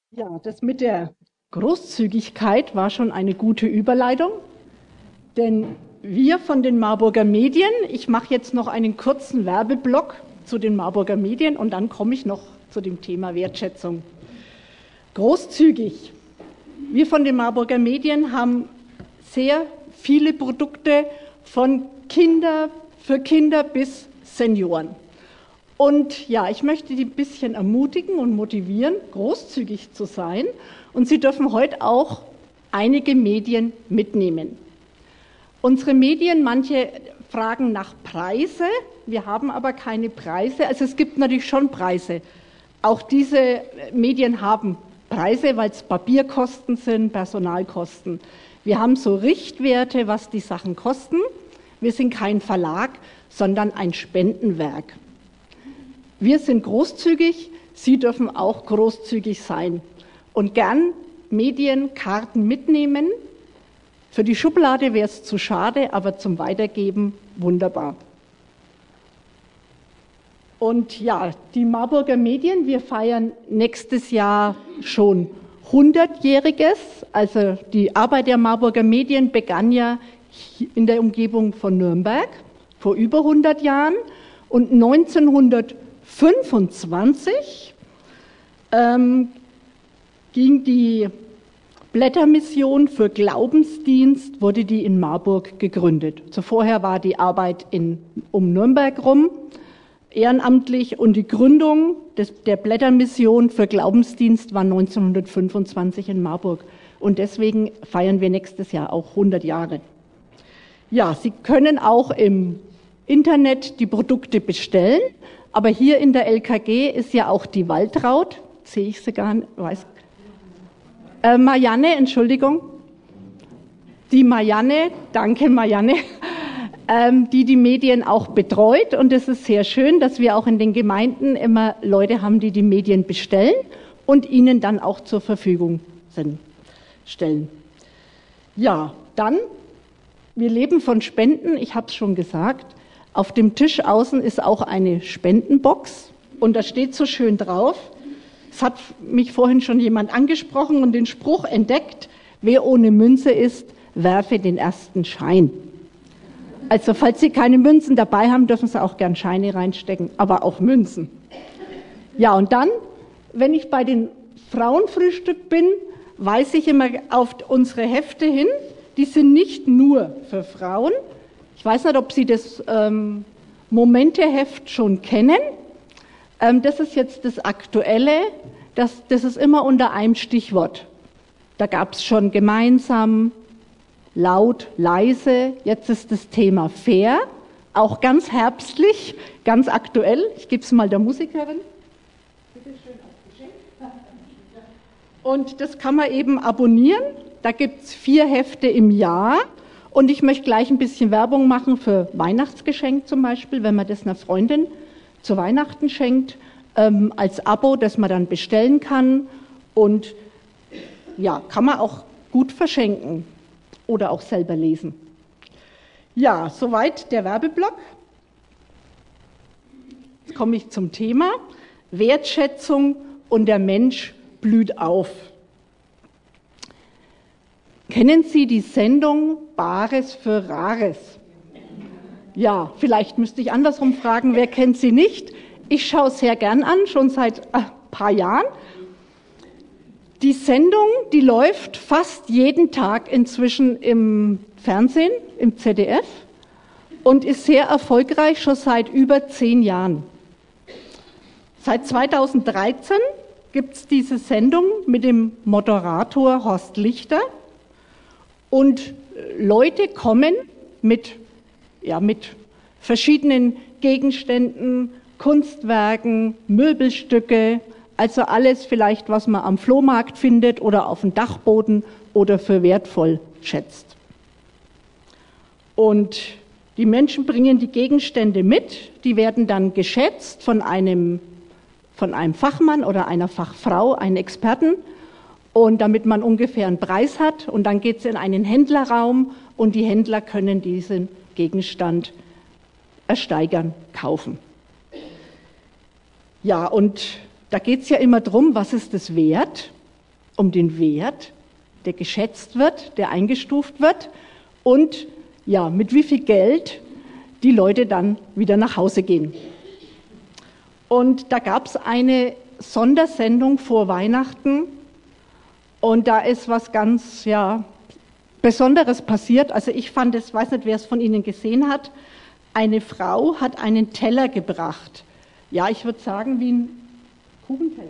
Ja, das mit der Großzügigkeit war schon eine gute Überleitung, denn wir von den Marburger Medien, ich mache jetzt noch einen kurzen Werbeblock zu den Marburger Medien und dann komme ich noch zu dem Thema Wertschätzung. Großzügig. Wir von den Marburger Medien haben sehr viele Produkte von für Kinder bis Senioren. Und ja, ich möchte die ein bisschen ermutigen und motivieren, großzügig zu sein. Und Sie dürfen heute auch einige Medien mitnehmen. Unsere Medien, manche fragen nach Preise. Wir haben aber keine Preise. Also es gibt natürlich schon Preise. Auch diese Medien haben Preise, weil es Papierkosten sind, Personalkosten. Wir haben so Richtwerte, was die Sachen kosten. Wir sind kein Verlag, sondern ein Spendenwerk. Wir sind großzügig, Sie dürfen auch großzügig sein und gern Medienkarten mitnehmen. Für die Schublade wäre es zu schade, aber zum Weitergeben wunderbar. Und ja, die Marburger Medien, wir feiern nächstes Jahr schon 100-jähriges. Also die Arbeit der Marburger Medien begann ja in der Umgebung von Nürnberg vor über 100 Jahren und 1925 ging die Blättermission für Glaubensdienst, wurde die in Marburg gegründet. Zuvorher war die Arbeit um Nürnberg rum, ehrenamtlich, und die Gründung der Blättermission für Glaubensdienst war 1925 in Marburg. Und deswegen feiern wir nächstes Jahr auch 100 Jahre. Ja, Sie können auch im Internet die Produkte bestellen, aber hier in der LKG ist ja auch die Waltraud, sehe ich sie gar nicht, Marianne, Entschuldigung, die Marianne, danke Marianne, die Medien auch betreut, und es ist sehr schön, dass wir auch in den Gemeinden immer Leute haben, die Medien bestellen und ihnen dann auch zur Verfügung stellen. Ja, dann, wir leben von Spenden, ich habe es schon gesagt. Auf dem Tisch außen ist auch eine Spendenbox und da steht so schön drauf, es hat mich vorhin schon jemand angesprochen und den Spruch entdeckt: Wer ohne Münze ist, werfe den ersten Schein. Also falls Sie keine Münzen dabei haben, dürfen Sie auch gern Scheine reinstecken, aber auch Münzen. Ja, und dann, wenn ich bei den Frauenfrühstück bin, weise ich immer auf unsere Hefte hin. Die sind nicht nur für Frauen. Ich weiß nicht, ob Sie das Momente-Heft schon kennen. Das ist jetzt das Aktuelle. Das ist immer unter einem Stichwort. Da gab es schon gemeinsam, laut, leise. Jetzt ist das Thema fair. Auch ganz herbstlich, ganz aktuell. Ich gebe es mal der Musikerin. Bitte schön als Geschenk. Und das kann man eben abonnieren. Da gibt es 4 Hefte im Jahr. Und ich möchte gleich ein bisschen Werbung machen für Weihnachtsgeschenk zum Beispiel, wenn man das einer Freundin zu Weihnachten schenkt, als Abo, das man dann bestellen kann. Und ja, kann man auch gut verschenken oder auch selber lesen. Ja, soweit der Werbeblock. Jetzt komme ich zum Thema Wertschätzung und der Mensch blüht auf. Kennen Sie die Sendung Bares für Rares? Ja, vielleicht müsste ich andersrum fragen, wer kennt sie nicht? Ich schaue es sehr gern an, schon seit ein paar Jahren. Die Sendung, die läuft fast jeden Tag inzwischen im Fernsehen, im ZDF, und ist sehr erfolgreich, schon seit über 10 Jahren. Seit 2013 gibt es diese Sendung mit dem Moderator Horst Lichter. Und Leute kommen mit verschiedenen Gegenständen, Kunstwerken, Möbelstücke, also alles vielleicht, was man am Flohmarkt findet oder auf dem Dachboden oder für wertvoll schätzt. Und die Menschen bringen die Gegenstände mit, die werden dann geschätzt von einem Fachmann oder einer Fachfrau, einem Experten, und damit man ungefähr einen Preis hat, und dann geht es in einen Händlerraum und die Händler können diesen Gegenstand ersteigern, kaufen. Ja, und da geht es ja immer darum, was ist es wert? um den Wert, der geschätzt wird, der eingestuft wird und ja, mit wie viel Geld die Leute dann wieder nach Hause gehen. Und da gab es eine Sondersendung vor Weihnachten und da ist was ganz Besonderes passiert. Also ich fand es, weiß nicht, wer es von Ihnen gesehen hat, eine Frau hat einen Teller gebracht. Ja, ich würde sagen wie ein Kuchenteller.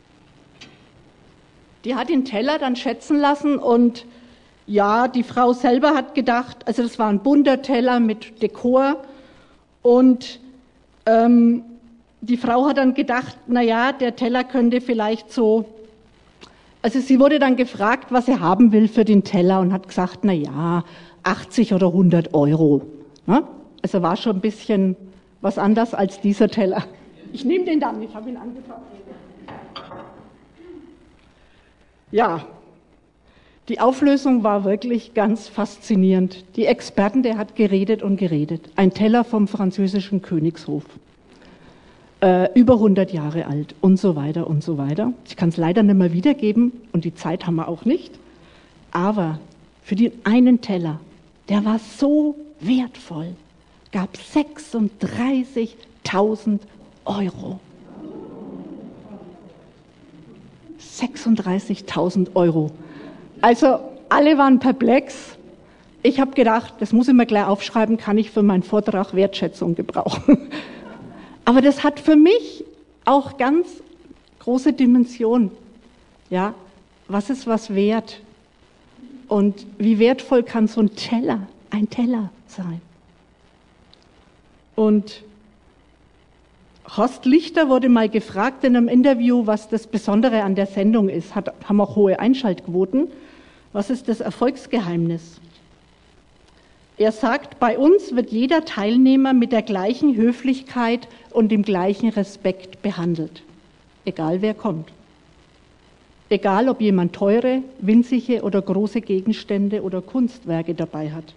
Die hat den Teller dann schätzen lassen und ja, die Frau selber hat gedacht, also das war ein bunter Teller mit Dekor und die Frau hat dann gedacht, naja, der Teller könnte vielleicht so, also sie wurde dann gefragt, was sie haben will für den Teller und hat gesagt, naja, 80 oder 100 Euro. Ja? Also war schon ein bisschen was anders als dieser Teller. Ich nehme den dann, ich habe ihn angefasst. Ja, die Auflösung war wirklich ganz faszinierend. Die Experten, der hat geredet und geredet. Ein Teller vom französischen Königshof. Über 100 Jahre alt und so weiter und so weiter. Ich kann es leider nicht mehr wiedergeben und die Zeit haben wir auch nicht. Aber für den einen Teller, der war so wertvoll, gab 36.000 Euro. 36.000 Euro. Also alle waren perplex. Ich habe gedacht, das muss ich mir gleich aufschreiben, kann ich für meinen Vortrag Wertschätzung gebrauchen. Aber das hat für mich auch ganz große Dimension. Ja, was ist was wert? Und wie wertvoll kann so ein Teller sein? Und Horst Lichter wurde mal gefragt in einem Interview, was das Besondere an der Sendung ist. Haben auch hohe Einschaltquoten. Was ist das Erfolgsgeheimnis? Er sagt, bei uns wird jeder Teilnehmer mit der gleichen Höflichkeit und dem gleichen Respekt behandelt. Egal wer kommt. Egal ob jemand teure, winzige oder große Gegenstände oder Kunstwerke dabei hat.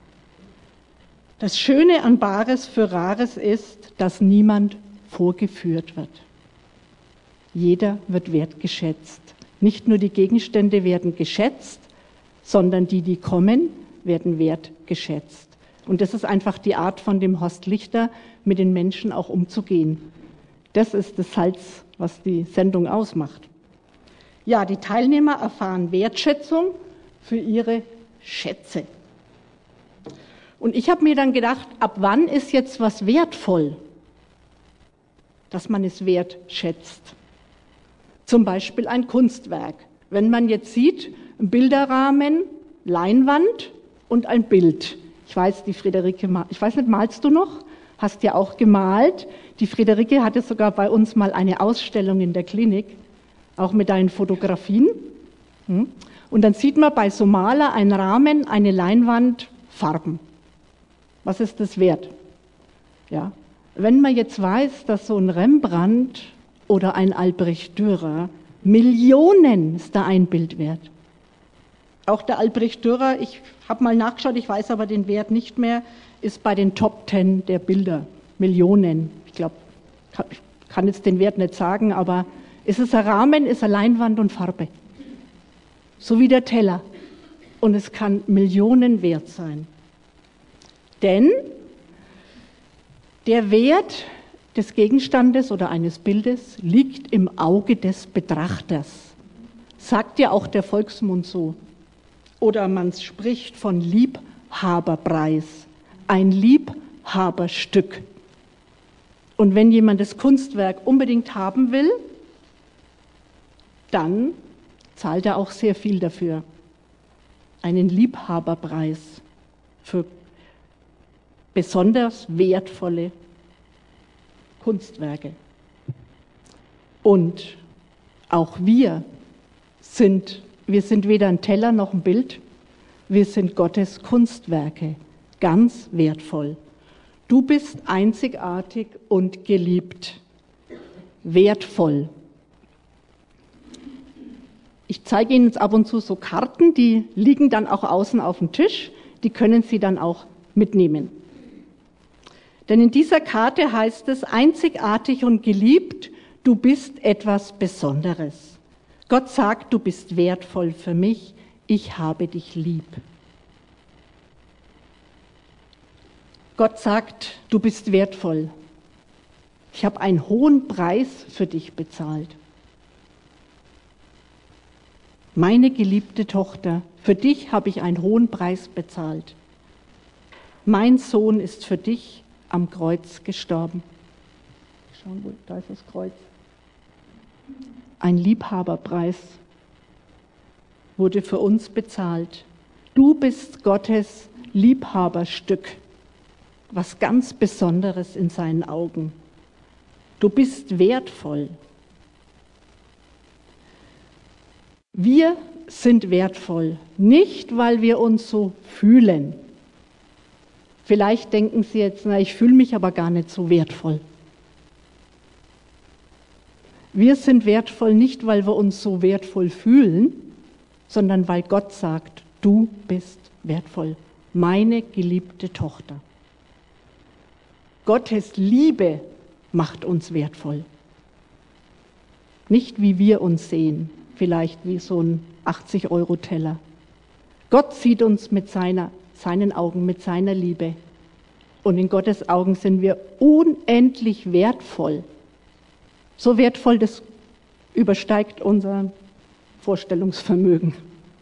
Das Schöne an Bares für Rares ist, dass niemand vorgeführt wird. Jeder wird wertgeschätzt. Nicht nur die Gegenstände werden geschätzt, sondern die kommen, werden wertgeschätzt. Und das ist einfach die Art von dem Horst Lichter, mit den Menschen auch umzugehen. Das ist das Salz, was die Sendung ausmacht. Ja, die Teilnehmer erfahren Wertschätzung für ihre Schätze. Und ich habe mir dann gedacht, ab wann ist jetzt was wertvoll, dass man es wertschätzt? Zum Beispiel ein Kunstwerk. Wenn man jetzt sieht, ein Bilderrahmen, Leinwand und ein Bild. Ich weiß, die Friederike, ich weiß nicht, malst du noch? Hast ja auch gemalt. Die Friederike hatte sogar bei uns mal eine Ausstellung in der Klinik, auch mit deinen Fotografien. Und dann sieht man bei so Maler ein Rahmen, eine Leinwand, Farben. Was ist das wert? Ja. Wenn man jetzt weiß, dass so ein Rembrandt oder ein Albrecht Dürer Millionen ist da ein Bild wert. Auch der Albrecht Dürer, ich habe mal nachgeschaut, ich weiß aber den Wert nicht mehr, ist bei den Top 10 der Bilder. Millionen. Ich glaube, kann jetzt den Wert nicht sagen, aber ist es ein Rahmen, ist eine Leinwand und Farbe. So wie der Teller. Und es kann Millionen wert sein. Denn der Wert des Gegenstandes oder eines Bildes liegt im Auge des Betrachters. Sagt ja auch der Volksmund so. Oder man spricht von Liebhaberpreis, ein Liebhaberstück. Und wenn jemand das Kunstwerk unbedingt haben will, dann zahlt er auch sehr viel dafür. Einen Liebhaberpreis für besonders wertvolle Kunstwerke. Und auch wir sind weder ein Teller noch ein Bild, wir sind Gottes Kunstwerke, ganz wertvoll. Du bist einzigartig und geliebt, wertvoll. Ich zeige Ihnen jetzt ab und zu so Karten, die liegen dann auch außen auf dem Tisch, die können Sie dann auch mitnehmen. Denn in dieser Karte heißt es, einzigartig und geliebt, du bist etwas Besonderes. Gott sagt, du bist wertvoll für mich, ich habe dich lieb. Gott sagt, du bist wertvoll. Ich habe einen hohen Preis für dich bezahlt. Meine geliebte Tochter, für dich habe ich einen hohen Preis bezahlt. Mein Sohn ist für dich am Kreuz gestorben. Schauen, da ist das Kreuz. Ein Liebhaberpreis wurde für uns bezahlt. Du bist Gottes Liebhaberstück, was ganz Besonderes in seinen Augen. Du bist wertvoll. Wir sind wertvoll, nicht weil wir uns so fühlen. Vielleicht denken Sie jetzt, na, ich fühle mich aber gar nicht so wertvoll. Wir sind wertvoll nicht, weil wir uns so wertvoll fühlen, sondern weil Gott sagt, du bist wertvoll, meine geliebte Tochter. Gottes Liebe macht uns wertvoll. Nicht wie wir uns sehen, vielleicht wie so ein 80-Euro-Teller. Gott sieht uns mit seinen Augen, mit seiner Liebe. Und in Gottes Augen sind wir unendlich wertvoll. So wertvoll, das übersteigt unser Vorstellungsvermögen.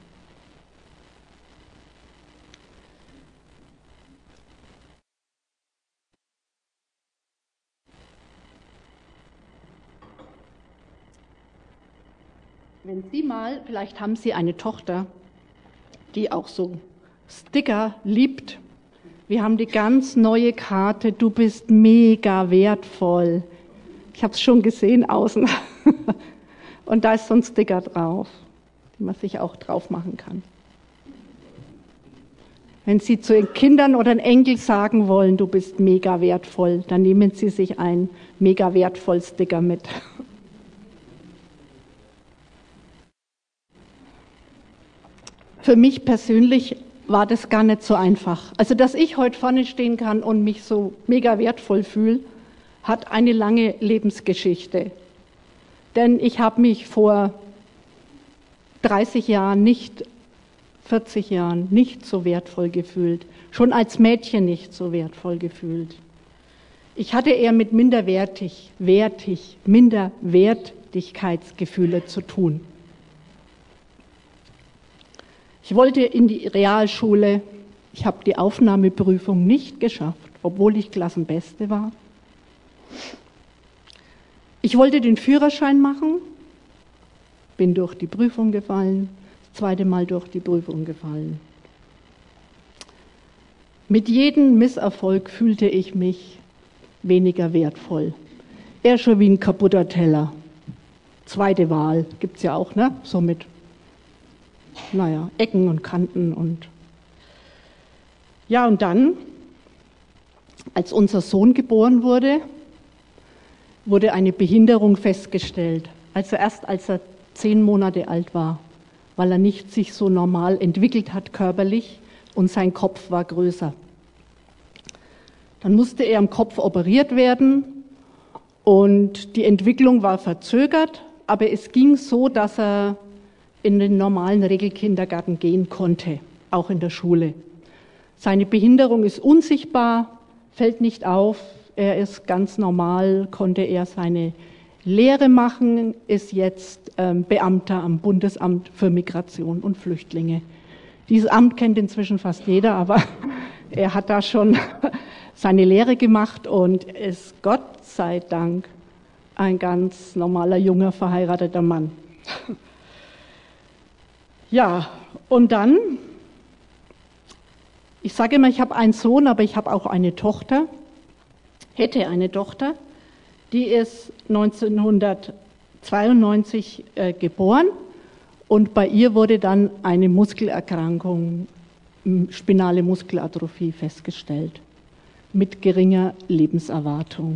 Wenn Sie mal, vielleicht haben Sie eine Tochter, die auch so Sticker liebt. Wir haben die ganz neue Karte, du bist mega wertvoll. Ich habe es schon gesehen außen. Und da ist so ein Sticker drauf, den man sich auch drauf machen kann. Wenn Sie zu Ihren Kindern oder einen Enkel sagen wollen, du bist mega wertvoll, dann nehmen Sie sich einen mega wertvoll Sticker mit. Für mich persönlich war das gar nicht so einfach. Also, dass ich heute vorne stehen kann und mich so mega wertvoll fühle, hat eine lange Lebensgeschichte. Denn ich habe mich vor 30 Jahren, 40 Jahren nicht so wertvoll gefühlt. Schon als Mädchen nicht so wertvoll gefühlt. Ich hatte eher mit Minderwertigkeitsgefühle zu tun. Ich wollte in die Realschule, ich habe die Aufnahmeprüfung nicht geschafft, obwohl ich Klassenbeste war. Ich wollte den Führerschein machen, bin durch die Prüfung gefallen, das zweite Mal durch die Prüfung gefallen. Mit jedem Misserfolg fühlte ich mich weniger wertvoll. Eher schon wie ein kaputter Teller. Zweite Wahl gibt's ja auch, ne? So mit Ecken und Kanten und ja, und dann, als unser Sohn geboren wurde, wurde eine Behinderung festgestellt. Also erst als er 10 Monate alt war, weil er nicht sich so normal entwickelt hat körperlich und sein Kopf war größer. Dann musste er am Kopf operiert werden und die Entwicklung war verzögert, aber es ging so, dass er in den normalen Regelkindergarten gehen konnte, auch in der Schule. Seine Behinderung ist unsichtbar, fällt nicht auf, er ist ganz normal, konnte er seine Lehre machen, ist jetzt Beamter am Bundesamt für Migration und Flüchtlinge. Dieses Amt kennt inzwischen fast jeder, aber er hat da schon seine Lehre gemacht und ist Gott sei Dank ein ganz normaler, junger, verheirateter Mann. Ja, und dann, ich sage immer, ich habe einen Sohn, aber ich habe auch eine Tochter, hätte eine Tochter, die ist 1992 geboren und bei ihr wurde dann eine Muskelerkrankung, spinale Muskelatrophie festgestellt, mit geringer Lebenserwartung.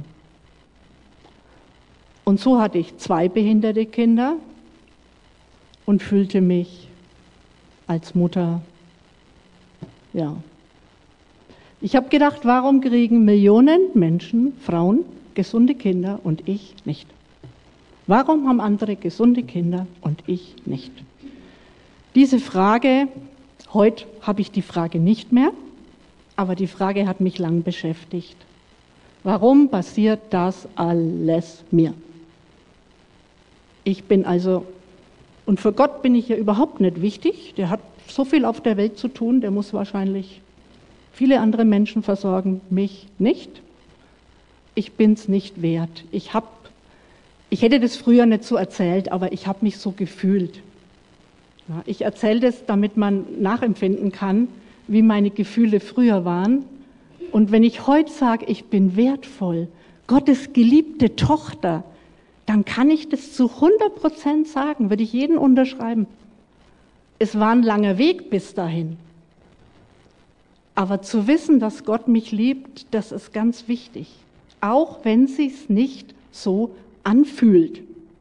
Und so hatte ich 2 behinderte Kinder und fühlte mich als Mutter, ja. Ich habe gedacht, warum kriegen Millionen Menschen, Frauen, gesunde Kinder und ich nicht? Warum haben andere gesunde Kinder und ich nicht? Diese Frage, heute habe ich die Frage nicht mehr, aber die Frage hat mich lang beschäftigt. Warum passiert das alles mir? Ich bin also, und für Gott bin ich ja überhaupt nicht wichtig, der hat so viel auf der Welt zu tun, der muss wahrscheinlich viele andere Menschen versorgen, mich nicht. Ich bin es nicht wert. Ich hätte das früher nicht so erzählt, aber ich habe mich so gefühlt. Ja, ich erzähle das, damit man nachempfinden kann, wie meine Gefühle früher waren. Und wenn ich heute sage, ich bin wertvoll, Gottes geliebte Tochter, dann kann ich das zu 100% sagen, würde ich jeden unterschreiben. Es war ein langer Weg bis dahin. Aber zu wissen, dass Gott mich liebt, das ist ganz wichtig. Auch wenn es sich nicht so anfühlt.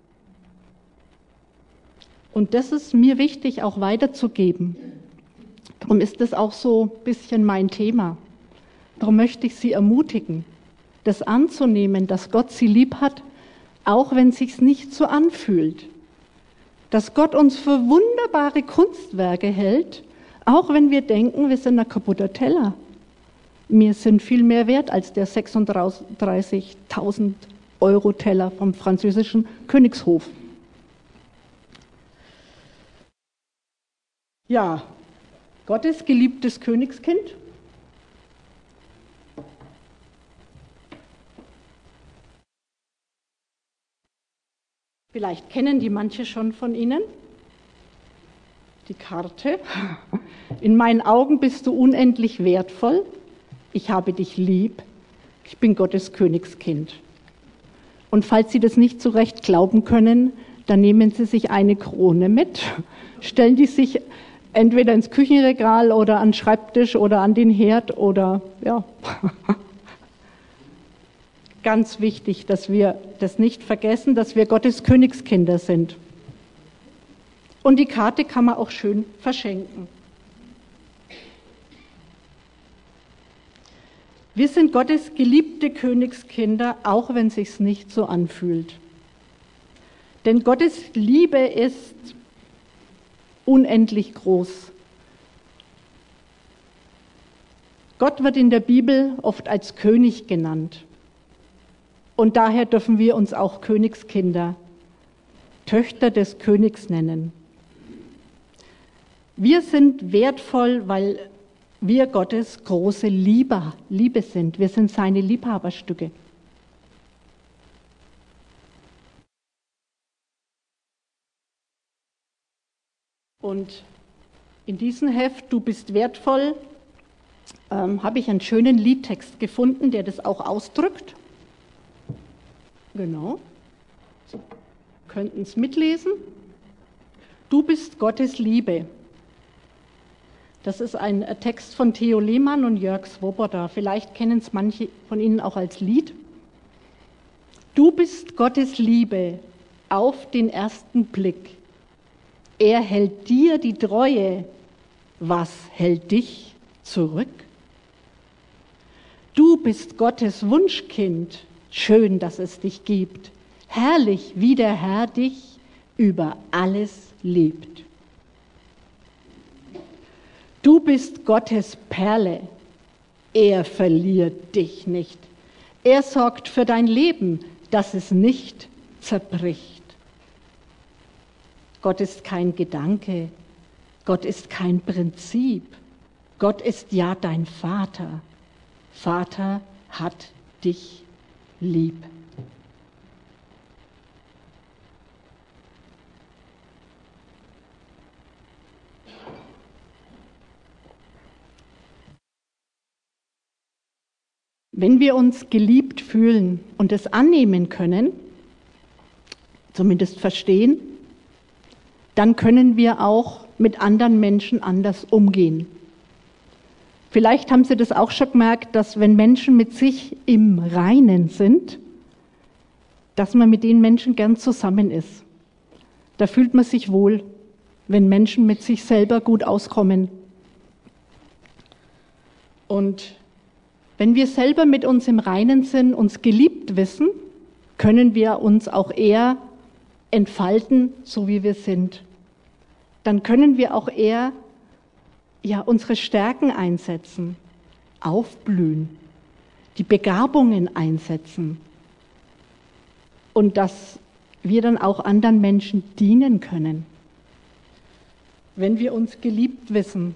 Und das ist mir wichtig, auch weiterzugeben. Darum ist das auch so ein bisschen mein Thema. Darum möchte ich Sie ermutigen, das anzunehmen, dass Gott Sie lieb hat, auch wenn es sich nicht so anfühlt. Dass Gott uns für wunderbare Kunstwerke hält, auch wenn wir denken, wir sind ein kaputter Teller. Wir sind viel mehr wert als der 36.000 Euro Teller vom französischen Königshof. Ja, Gottes geliebtes Königskind. Vielleicht kennen die manche schon von Ihnen. Die Karte. In meinen Augen bist du unendlich wertvoll. Ich habe dich lieb. Ich bin Gottes Königskind. Und falls Sie das nicht so recht glauben können, dann nehmen Sie sich eine Krone mit, stellen die sich entweder ins Küchenregal oder an den Schreibtisch oder an den Herd oder ja. Ganz wichtig, dass wir das nicht vergessen, dass wir Gottes Königskinder sind. Und die Karte kann man auch schön verschenken. Wir sind Gottes geliebte Königskinder, auch wenn es sich nicht so anfühlt. Denn Gottes Liebe ist unendlich groß. Gott wird in der Bibel oft als König genannt. Und daher dürfen wir uns auch Königskinder, Töchter des Königs nennen. Wir sind wertvoll, weil wir Gottes große Liebe sind. Wir sind seine Liebhaberstücke. Und in diesem Heft, Du bist wertvoll, habe ich einen schönen Liedtext gefunden, der das auch ausdrückt. Genau. Sie könnten es mitlesen. Du bist Gottes Liebe. Das ist ein Text von Theo Lehmann und Jörg Swoboda. Vielleicht kennen es manche von Ihnen auch als Lied. Du bist Gottes Liebe auf den ersten Blick. Er hält dir die Treue. Was hält dich zurück? Du bist Gottes Wunschkind. Schön, dass es dich gibt. Herrlich, wie der Herr dich über alles liebt. Du bist Gottes Perle. Er verliert dich nicht. Er sorgt für dein Leben, dass es nicht zerbricht. Gott ist kein Gedanke. Gott ist kein Prinzip. Gott ist ja dein Vater. Vater hat dich lieb. Wenn wir uns geliebt fühlen und es annehmen können, zumindest verstehen, dann können wir auch mit anderen Menschen anders umgehen. Vielleicht haben Sie das auch schon gemerkt, dass wenn Menschen mit sich im Reinen sind, dass man mit den Menschen gern zusammen ist. Da fühlt man sich wohl, wenn Menschen mit sich selber gut auskommen. Und wenn wir selber mit uns im Reinen sind, uns geliebt wissen, können wir uns auch eher entfalten, so wie wir sind. Dann können wir auch eher unsere Stärken einsetzen, aufblühen, die Begabungen einsetzen und dass wir dann auch anderen Menschen dienen können. Wenn wir uns geliebt wissen,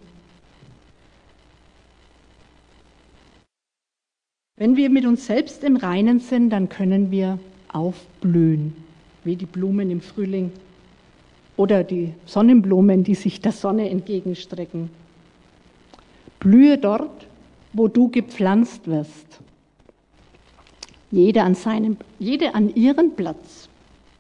wenn wir mit uns selbst im Reinen sind, dann können wir aufblühen, wie die Blumen im Frühling oder die Sonnenblumen, die sich der Sonne entgegenstrecken. Blühe dort, wo du gepflanzt wirst. Jede an ihren Platz.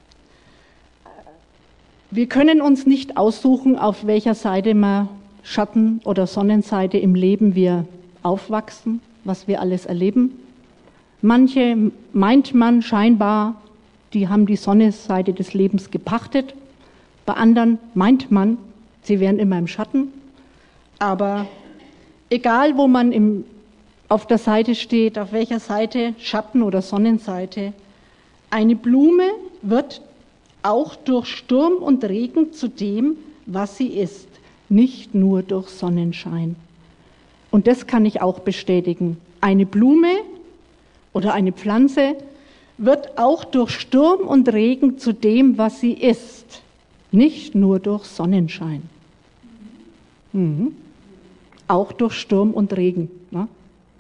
Wir können uns nicht aussuchen, auf welcher Seite wir Schatten- oder Sonnenseite im Leben wir aufwachsen, was wir alles erleben. Manche meint man scheinbar, die haben die Sonnenseite des Lebens gepachtet. Bei anderen meint man, sie wären immer im Schatten. Aber egal, wo man auf der Seite steht, auf welcher Seite, Schatten- oder Sonnenseite, eine Blume wird auch durch Sturm und Regen zu dem, was sie ist, nicht nur durch Sonnenschein. Und das kann ich auch bestätigen. Eine Blume oder eine Pflanze wird auch durch Sturm und Regen zu dem, was sie ist, nicht nur durch Sonnenschein. Auch durch Sturm und Regen. Ne?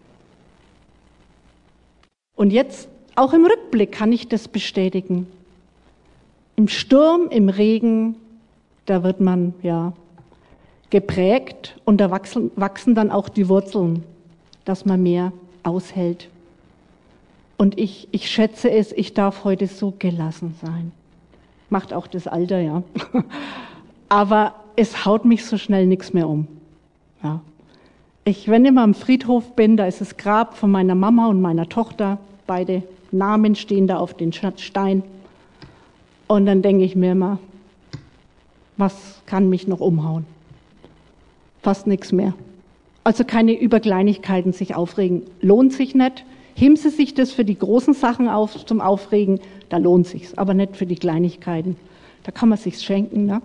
Und jetzt, auch im Rückblick kann ich das bestätigen. Im Sturm, im Regen, da wird man geprägt und da wachsen dann auch die Wurzeln, dass man mehr aushält. Und ich schätze es, ich darf heute so gelassen sein. Macht auch das Alter, ja. Aber es haut mich so schnell nichts mehr um. Ja. Wenn ich mal am Friedhof bin, da ist das Grab von meiner Mama und meiner Tochter. Beide Namen stehen da auf den Stein. Und dann denke ich mir immer, was kann mich noch umhauen? Fast nichts mehr. Also keine über Kleinigkeiten sich aufregen. Lohnt sich nicht. Heben Sie sich das für die großen Sachen auf zum Aufregen, da lohnt sich's, aber nicht für die Kleinigkeiten. Da kann man sich's schenken, ne?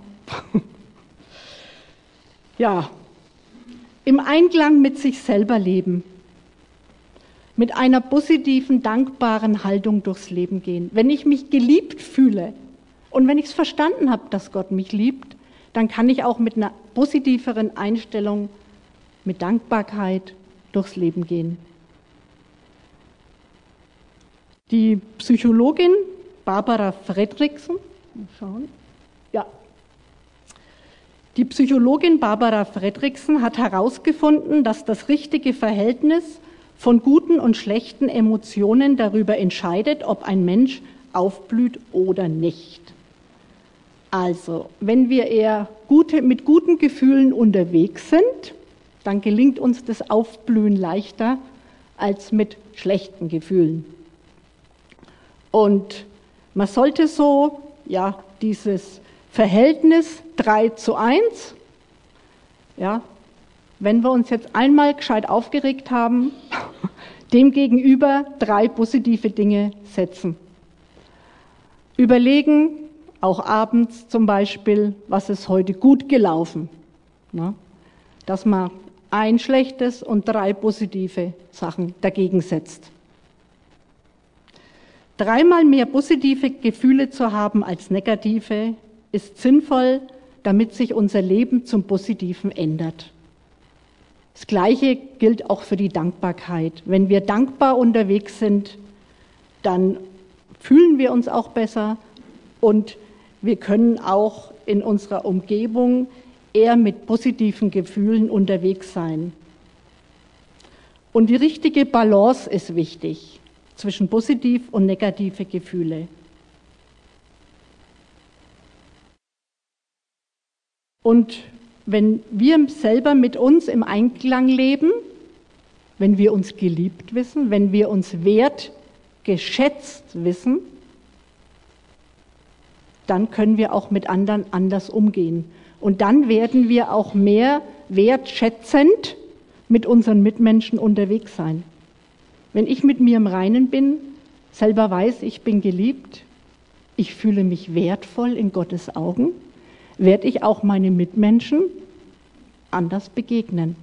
Ja. Im Einklang mit sich selber leben. Mit einer positiven, dankbaren Haltung durchs Leben gehen. Wenn ich mich geliebt fühle und wenn ich es verstanden habe, dass Gott mich liebt, dann kann ich auch mit einer positiveren Einstellung, mit Dankbarkeit durchs Leben gehen. Die Psychologin Barbara Fredrickson, Die Psychologin Barbara Fredrickson hat herausgefunden, dass das richtige Verhältnis von guten und schlechten Emotionen darüber entscheidet, ob ein Mensch aufblüht oder nicht. Also, wenn wir eher mit guten Gefühlen unterwegs sind, dann gelingt uns das Aufblühen leichter als mit schlechten Gefühlen. Und man sollte dieses Verhältnis 3:1, wenn wir uns jetzt einmal gescheit aufgeregt haben, dem gegenüber 3 positive Dinge setzen. Überlegen, auch abends zum Beispiel, was ist heute gut gelaufen. Ne? Dass man ein schlechtes und 3 positive Sachen dagegen setzt. 3-mal mehr positive Gefühle zu haben als negative ist sinnvoll, damit sich unser Leben zum Positiven ändert. Das Gleiche gilt auch für die Dankbarkeit. Wenn wir dankbar unterwegs sind, dann fühlen wir uns auch besser und wir können auch in unserer Umgebung eher mit positiven Gefühlen unterwegs sein. Und die richtige Balance ist wichtig zwischen positiv und negative Gefühle. Und wenn wir selber mit uns im Einklang leben, wenn wir uns geliebt wissen, wenn wir uns wertgeschätzt wissen, dann können wir auch mit anderen anders umgehen. Und dann werden wir auch mehr wertschätzend mit unseren Mitmenschen unterwegs sein. Wenn ich mit mir im Reinen bin, selber weiß, ich bin geliebt, ich fühle mich wertvoll in Gottes Augen, werde ich auch meine Mitmenschen anders begegnen.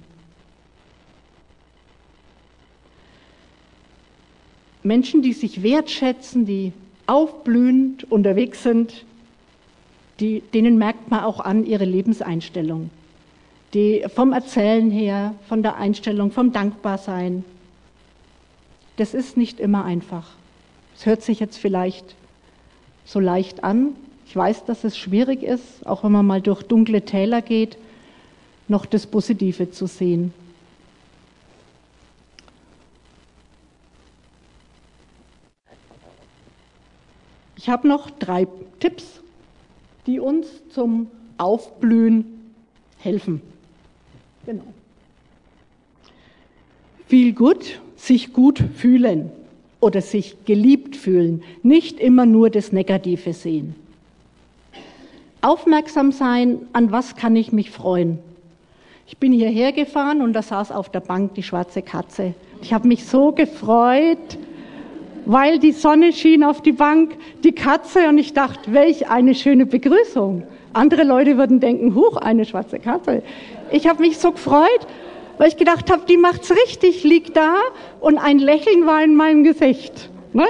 Menschen, die sich wertschätzen, die aufblühend unterwegs sind, denen merkt man auch an ihre Lebenseinstellung. Die vom Erzählen her, von der Einstellung, vom Dankbarsein. Das ist nicht immer einfach. Es hört sich jetzt vielleicht so leicht an. Ich weiß, dass es schwierig ist, auch wenn man mal durch dunkle Täler geht, noch das Positive zu sehen. Ich habe noch 3 Tipps, die uns zum Aufblühen helfen. Genau. Feel good, sich gut fühlen oder sich geliebt fühlen, nicht immer nur das Negative sehen. Aufmerksam sein, an was kann ich mich freuen. Ich bin hierher gefahren und da saß auf der Bank die schwarze Katze. Ich habe mich so gefreut, weil die Sonne schien auf die Bank, die Katze, und ich dachte, welch eine schöne Begrüßung. Andere Leute würden denken, huch, eine schwarze Katze. Ich habe mich so gefreut, weil ich gedacht habe, die macht's richtig, liegt da und ein Lächeln war in meinem Gesicht. Ne?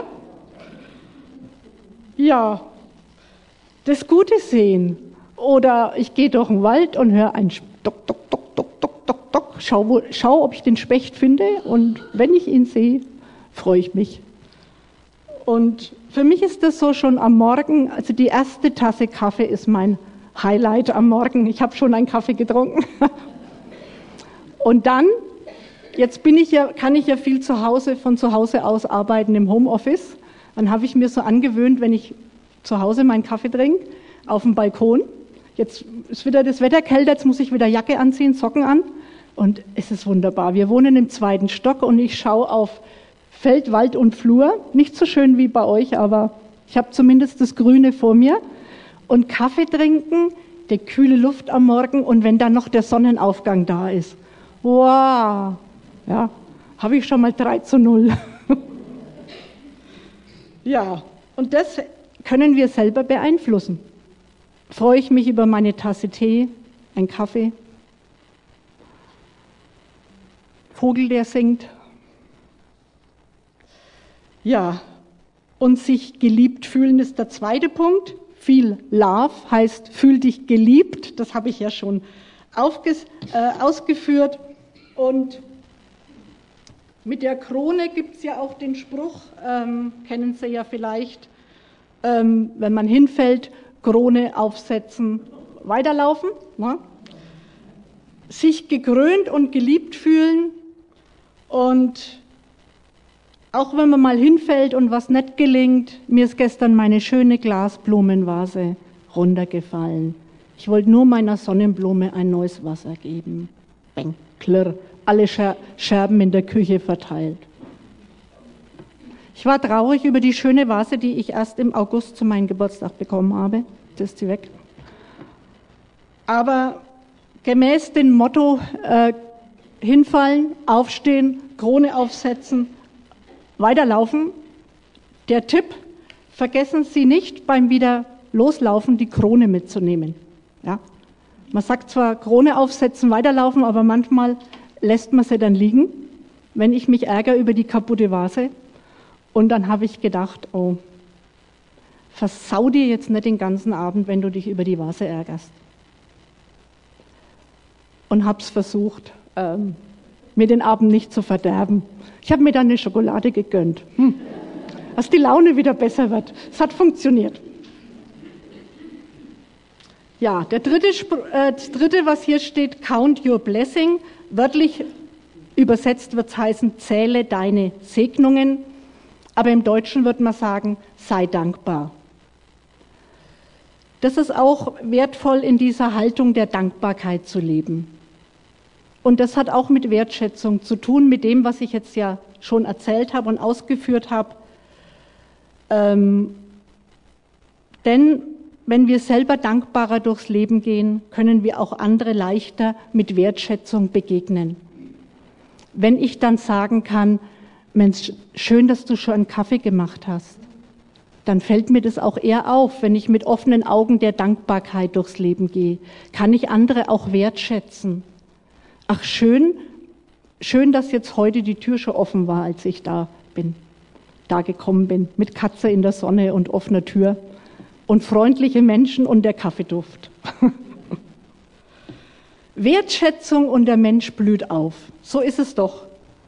Ja, das Gute sehen. Oder ich gehe durch den Wald und höre ein Stock, Stock, Stock, Stock, Stock, Stock, Stock. Schau, ob ich den Specht finde, und wenn ich ihn sehe, freue ich mich. Und für mich ist das so schon am Morgen, also die erste Tasse Kaffee ist mein Highlight am Morgen. Ich habe schon einen Kaffee getrunken. Und dann, jetzt kann ich ja viel von zu Hause aus arbeiten im Homeoffice. Dann habe ich mir so angewöhnt, wenn ich zu Hause meinen Kaffee trinke, auf dem Balkon. Jetzt ist wieder das Wetter kälter, jetzt muss ich wieder Jacke anziehen, Socken an. Und es ist wunderbar. Wir wohnen im 2. Stock und ich schaue auf Feld, Wald und Flur. Nicht so schön wie bei euch, aber ich habe zumindest das Grüne vor mir. Und Kaffee trinken, die kühle Luft am Morgen und wenn dann noch der Sonnenaufgang da ist. Wow, ja, habe ich schon mal 3:0. Ja, und das können wir selber beeinflussen. Freue ich mich über meine Tasse Tee, einen Kaffee, Vogel, der singt. Ja, und sich geliebt fühlen ist der 2. Punkt. Feel love heißt, fühl dich geliebt. Das habe ich ja schon ausgeführt. Und mit der Krone gibt es ja auch den Spruch, kennen Sie ja vielleicht, wenn man hinfällt, Krone aufsetzen, weiterlaufen. Ne? Sich gekrönt und geliebt fühlen, und auch wenn man mal hinfällt und was nicht gelingt. Mir ist gestern meine schöne Glasblumenvase runtergefallen. Ich wollte nur meiner Sonnenblume ein neues Wasser geben. Bang, klirr, alle Scherben in der Küche verteilt. Ich war traurig über die schöne Vase, die ich erst im August zu meinem Geburtstag bekommen habe. Jetzt ist sie weg. Aber gemäß dem Motto, hinfallen, aufstehen, Krone aufsetzen, weiterlaufen. Der Tipp, vergessen Sie nicht beim wieder loslaufen die Krone mitzunehmen. Ja? Man sagt zwar Krone aufsetzen, weiterlaufen, aber manchmal lässt man sie dann liegen, wenn ich mich ärgere über die kaputte Vase. Und dann habe ich gedacht, oh, versau dir jetzt nicht den ganzen Abend, wenn du dich über die Vase ärgerst. Und habe es versucht, mir den Abend nicht zu verderben. Ich habe mir dann eine Schokolade gegönnt, dass die Laune wieder besser wird. Es hat funktioniert. Ja, das dritte, was hier steht, count your blessing. Wörtlich übersetzt wird es heißen, zähle deine Segnungen. Aber im Deutschen wird man sagen, sei dankbar. Das ist auch wertvoll, in dieser Haltung der Dankbarkeit zu leben. Und das hat auch mit Wertschätzung zu tun, mit dem, was ich jetzt ja schon erzählt habe und ausgeführt habe. Denn wenn wir selber dankbarer durchs Leben gehen, können wir auch andere leichter mit Wertschätzung begegnen. Wenn ich dann sagen kann, Mensch, schön, dass du schon einen Kaffee gemacht hast, dann fällt mir das auch eher auf, wenn ich mit offenen Augen der Dankbarkeit durchs Leben gehe. Kann ich andere auch wertschätzen? Ach, schön, dass jetzt heute die Tür schon offen war, als ich da gekommen bin, mit Katze in der Sonne und offener Tür und freundliche Menschen und der Kaffeeduft. Wertschätzung und der Mensch blüht auf. So ist es doch.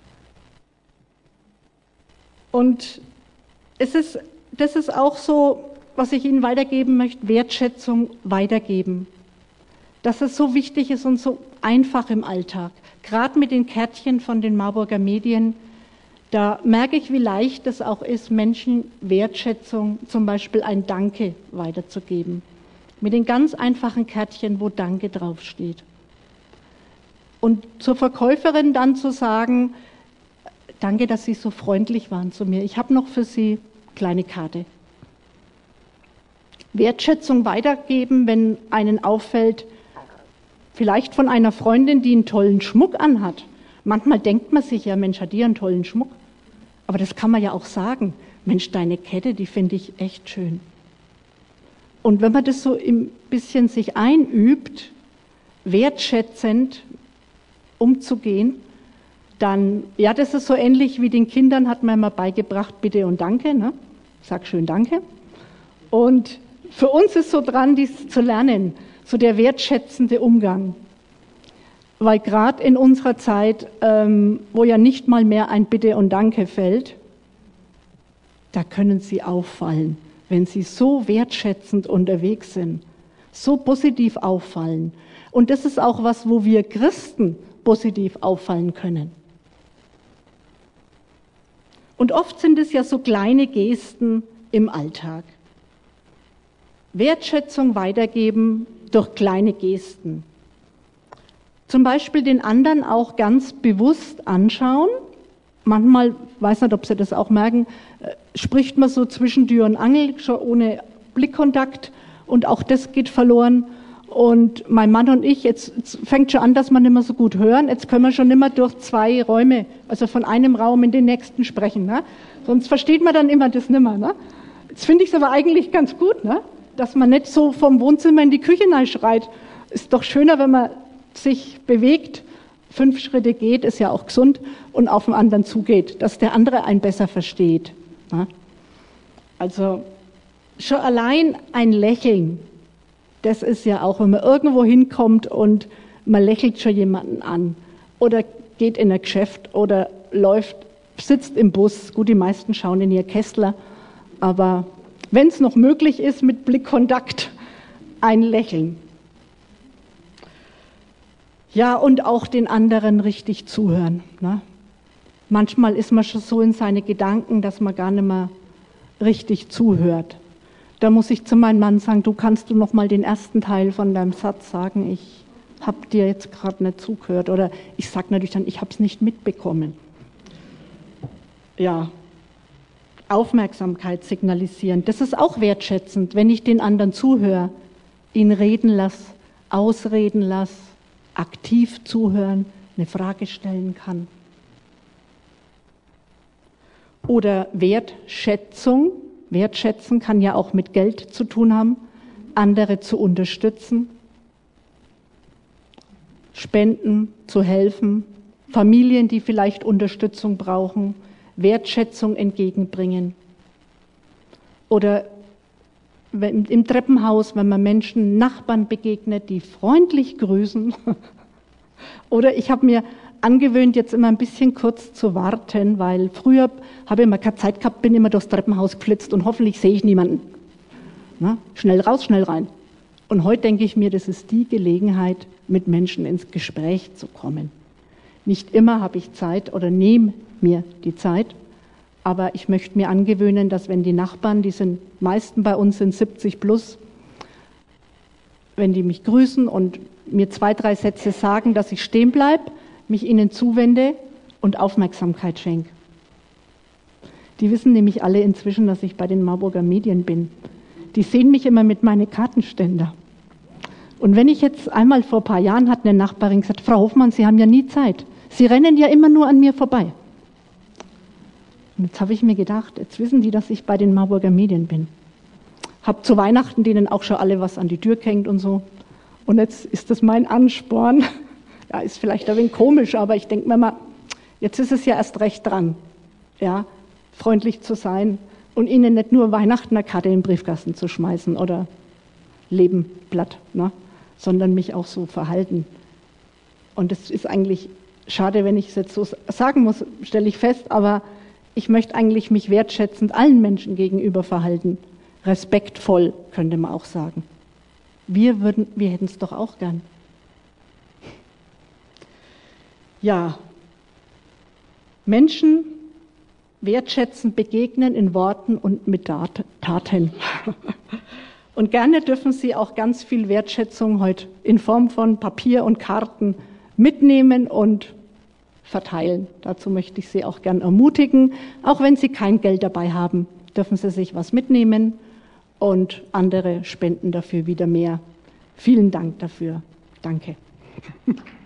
Und das ist auch so, was ich Ihnen weitergeben möchte, Wertschätzung weitergeben. Dass es so wichtig ist und so einfach im Alltag. Gerade mit den Kärtchen von den Marburger Medien, da merke ich, wie leicht es auch ist, Menschen Wertschätzung, zum Beispiel ein Danke weiterzugeben. Mit den ganz einfachen Kärtchen, wo Danke draufsteht. Und zur Verkäuferin dann zu sagen, danke, dass Sie so freundlich waren zu mir. Ich habe noch für Sie kleine Karte. Wertschätzung weitergeben, wenn einen auffällt, vielleicht von einer Freundin, die einen tollen Schmuck anhat. Manchmal denkt man sich ja, Mensch, hat die einen tollen Schmuck? Aber das kann man ja auch sagen. Mensch, deine Kette, die finde ich echt schön. Und wenn man das so ein bisschen sich einübt, wertschätzend umzugehen, dann, ja, das ist so ähnlich wie den Kindern, hat man immer beigebracht, bitte und danke, ne? Sag schön danke. Und für uns ist so dran, dies zu lernen, so der wertschätzende Umgang. Weil gerade in unserer Zeit, wo ja nicht mal mehr ein Bitte und Danke fällt, da können Sie auffallen, wenn Sie so wertschätzend unterwegs sind, so positiv auffallen. Und das ist auch was, wo wir Christen positiv auffallen können. Und oft sind es ja so kleine Gesten im Alltag. Wertschätzung weitergeben durch kleine Gesten. Zum Beispiel den anderen auch ganz bewusst anschauen. Manchmal, weiß nicht, ob Sie das auch merken, spricht man so zwischen Tür und Angel, schon ohne Blickkontakt. Und auch das geht verloren. Und mein Mann und ich, jetzt fängt schon an, dass wir nicht mehr so gut hören. Jetzt können wir schon nicht mehr durch 2 Räume, also von einem Raum in den nächsten sprechen. Ne? Sonst versteht man dann immer das nicht mehr. Ne? Jetzt finde ich es aber eigentlich ganz gut, ne? Dass man nicht so vom Wohnzimmer in die Küche schreit. Ist doch schöner, wenn man sich bewegt, 5 Schritte geht, ist ja auch gesund, und auf den anderen zugeht, dass der andere einen besser versteht. Ne? Also schon allein ein Lächeln, das ist ja auch, wenn man irgendwo hinkommt und man lächelt schon jemanden an oder geht in ein Geschäft oder sitzt im Bus. Gut, die meisten schauen in ihr Kessler, aber wenn es noch möglich ist mit Blickkontakt, ein Lächeln. Ja, und auch den anderen richtig zuhören. Ne? Manchmal ist man schon so in seine Gedanken, dass man gar nicht mehr richtig zuhört. Da muss ich zu meinem Mann sagen, kannst du noch mal den ersten Teil von deinem Satz sagen, ich habe dir jetzt gerade nicht zugehört. Oder ich sage natürlich dann, ich habe es nicht mitbekommen. Ja, Aufmerksamkeit signalisieren, das ist auch wertschätzend, wenn ich den anderen zuhöre, ihn reden lasse, ausreden lasse, aktiv zuhören, eine Frage stellen kann. Oder Wertschätzung. Wertschätzen kann ja auch mit Geld zu tun haben, andere zu unterstützen, spenden, zu helfen, Familien, die vielleicht Unterstützung brauchen, Wertschätzung entgegenbringen. Oder im Treppenhaus, wenn man Menschen, Nachbarn begegnet, die freundlich grüßen. Oder ich habe mir angewöhnt, jetzt immer ein bisschen kurz zu warten, weil früher habe ich immer keine Zeit gehabt, bin immer durchs Treppenhaus geflitzt und hoffentlich sehe ich niemanden. Na, schnell raus, schnell rein. Und heute denke ich mir, das ist die Gelegenheit, mit Menschen ins Gespräch zu kommen. Nicht immer habe ich Zeit oder nehme mir die Zeit, aber ich möchte mir angewöhnen, dass wenn die Nachbarn, meisten bei uns sind 70 plus, wenn die mich grüßen und mir 2, 3 Sätze sagen, dass ich stehen bleibe, mich ihnen zuwende und Aufmerksamkeit schenke. Die wissen nämlich alle inzwischen, dass ich bei den Marburger Medien bin. Die sehen mich immer mit meinen Kartenständer. Und wenn ich jetzt einmal vor ein paar Jahren hat eine Nachbarin gesagt, Frau Hofmann, Sie haben ja nie Zeit. Sie rennen ja immer nur an mir vorbei. Und jetzt habe ich mir gedacht, jetzt wissen die, dass ich bei den Marburger Medien bin. Hab zu Weihnachten denen auch schon alle was an die Tür gehängt und so. Und jetzt ist das mein Ansporn. Ja, ist vielleicht ein wenig komisch, aber ich denke mir mal, jetzt ist es ja erst recht dran, ja, freundlich zu sein und ihnen nicht nur Weihnachten eine Karte in den Briefkasten zu schmeißen oder Lebenblatt, ne, sondern mich auch so verhalten. Und es ist eigentlich schade, wenn ich es jetzt so sagen muss, stelle ich fest, aber ich möchte eigentlich mich wertschätzend allen Menschen gegenüber verhalten. Respektvoll, könnte man auch sagen. Wir hätten es doch auch gern. Ja, Menschen wertschätzend begegnen in Worten und mit Taten. Und gerne dürfen Sie auch ganz viel Wertschätzung heute in Form von Papier und Karten mitnehmen und verteilen. Dazu möchte ich Sie auch gern ermutigen. Auch wenn Sie kein Geld dabei haben, dürfen Sie sich was mitnehmen und andere spenden dafür wieder mehr. Vielen Dank dafür. Danke.